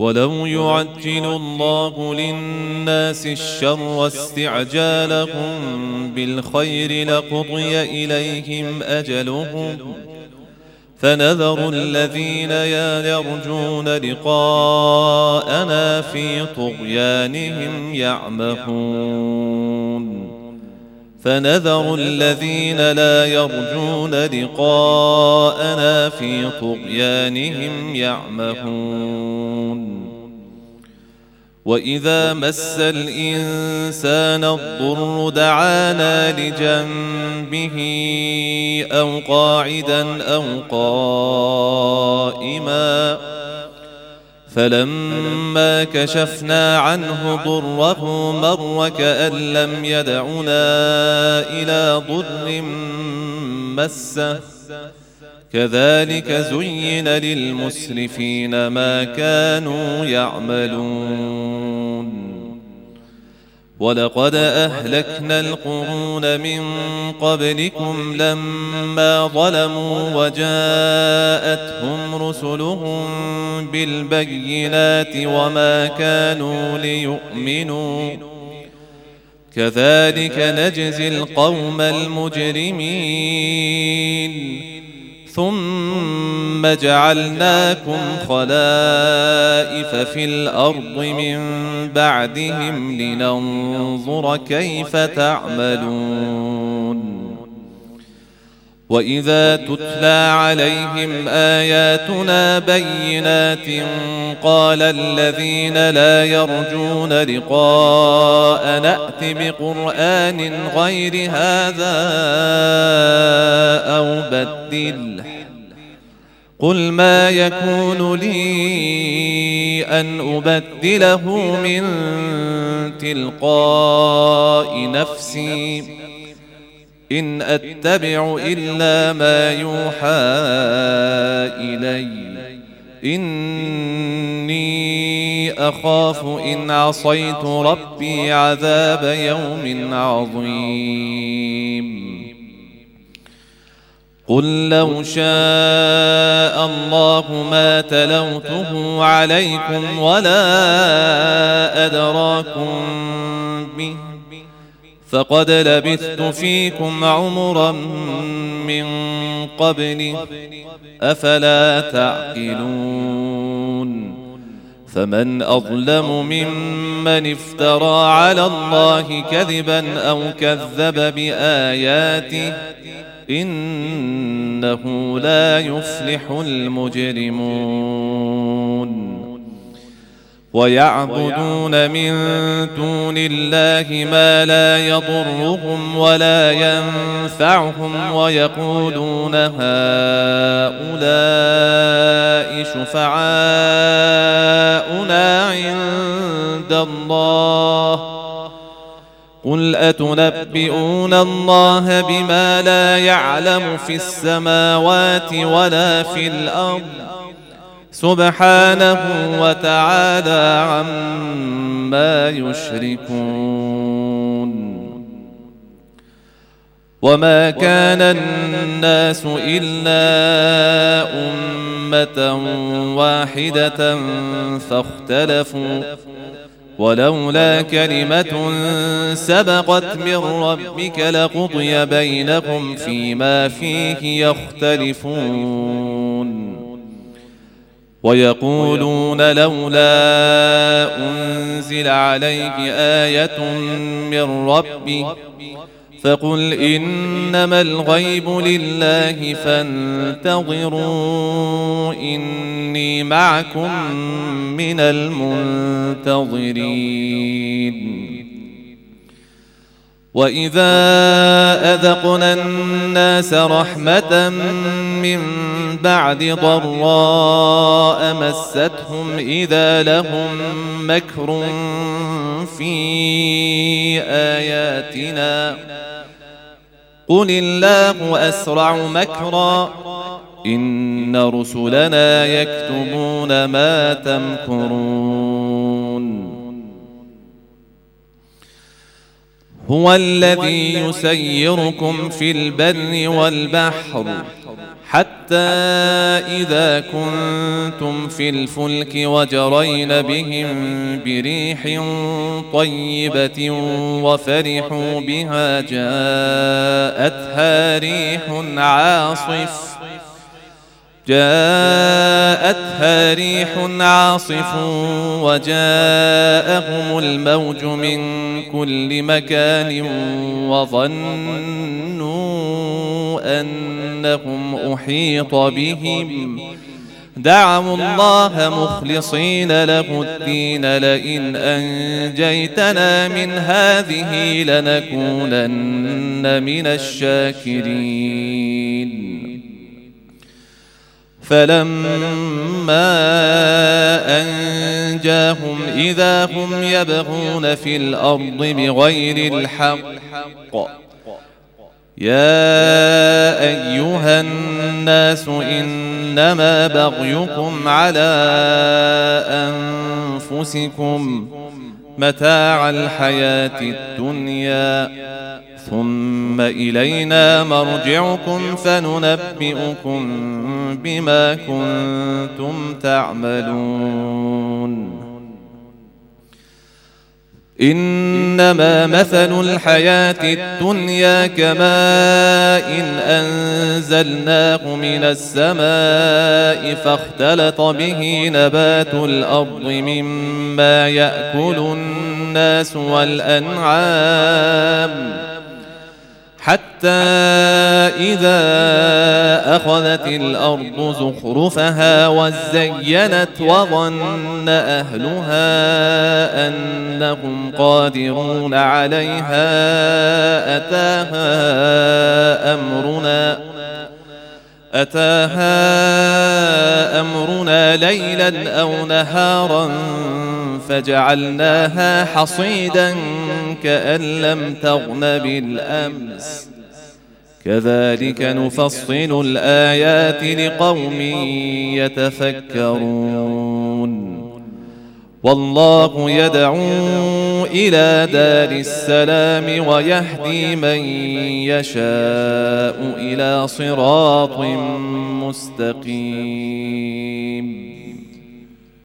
ولو يعجل الله للناس الشر استعجالهم بالخير لقضي إليهم أجلهم فنذر الذين يرجون لقاءنا في طغيانهم يعمهون فنذر الذين لا يرجون لقاءنا في طغيانهم يعمهون وإذا مس الإنسان الضر دعانا لجنبه أو قاعدا أو قائما فلما كشفنا عنه ضره مر كأن لم يدعنا إلى ضر مسه كذلك زين للمسرفين ما كانوا يعملون ولقد أهلكنا القرون من قبلكم لما ظلموا وجاءتهم رسلهم بالبينات وما كانوا ليؤمنوا كذلك نجزي القوم المجرمين ثم جعلناكم خلائف في الأرض من بعدهم لننظر كيف تعملون وإذا تتلى عليهم آياتنا بينات قال الذين لا يرجون لقاء نأت بقرآن غير هذا أو بدله قل ما يكون لي أن أبدله من تلقاء نفسي إن أتبع إلا ما يوحى إلي إني أخاف إن عصيت ربي عذاب يوم عظيم قل لو شاء الله ما تلوته عليكم ولا أدراكم به فقد لبثت فيكم عمرا من قبله أفلا تعقلون فمن أظلم ممن افترى على الله كذبا أو كذب بآياته إنه لا يفلح المجرمون ويعبدون من دون الله ما لا يضرهم ولا ينفعهم ويقولون هؤلاء شفعاؤنا عند الله قل أتنبئون الله بما لا يعلم في السماوات ولا في الأرض سبحانه وتعالى عما يشركون وما كان الناس إلا أمة واحدة فاختلفوا ولولا كلمة سبقت من ربك لقضي بينهم فيما فيه يختلفون ويقولون لولا أنزل عليه آية من ربه فقل إنما الغيب لله فانتظروا إني معكم من المنتظرين وإذا أذقنا الناس رحمة من بعد ضراء مستهم إذا لهم مكر في آياتنا قل الله أسرع مكرا إن رسلنا يكتبون ما تمكرون هو الذي يسيركم في البر والبحر حتى إذا كنتم في الفلك وجرين بهم بريح طيبة وفرحوا بها جاءتها ريح عاصف وجاءهم الموج من كل مكان وظنوا أنهم أحيط بهم دعوا الله مخلصين له الدين لئن أنجيتنا من هذه لنكونن من الشاكرين. فلما أنجاهم إذا هم يبغون في الأرض بغير الحق يا أيها الناس إنما بغيكم على أنفسكم متاع الحياة الدنيا ثم إلينا مرجعكم فننبئكم بما كنتم تعملون. إنما مثل الحياة الدنيا كماء أنزلناه من السماء فاختلط به نبات الأرض مما يأكل الناس والأنعام حتى إذا أخذت الأرض زخرفها وزينت وظن أهلها أنهم قادرون عليها أتاها أمرنا ليلا أو نهارا فجعلناها حصيدا كأن لم تغن بالأمس كذلك نفصل الآيات لقوم يتفكرون. والله يدعو إلى دار السلام ويهدي من يشاء إلى صراط مستقيم.